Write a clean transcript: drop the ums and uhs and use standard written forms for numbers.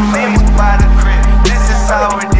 Then we buy the crib. This is how it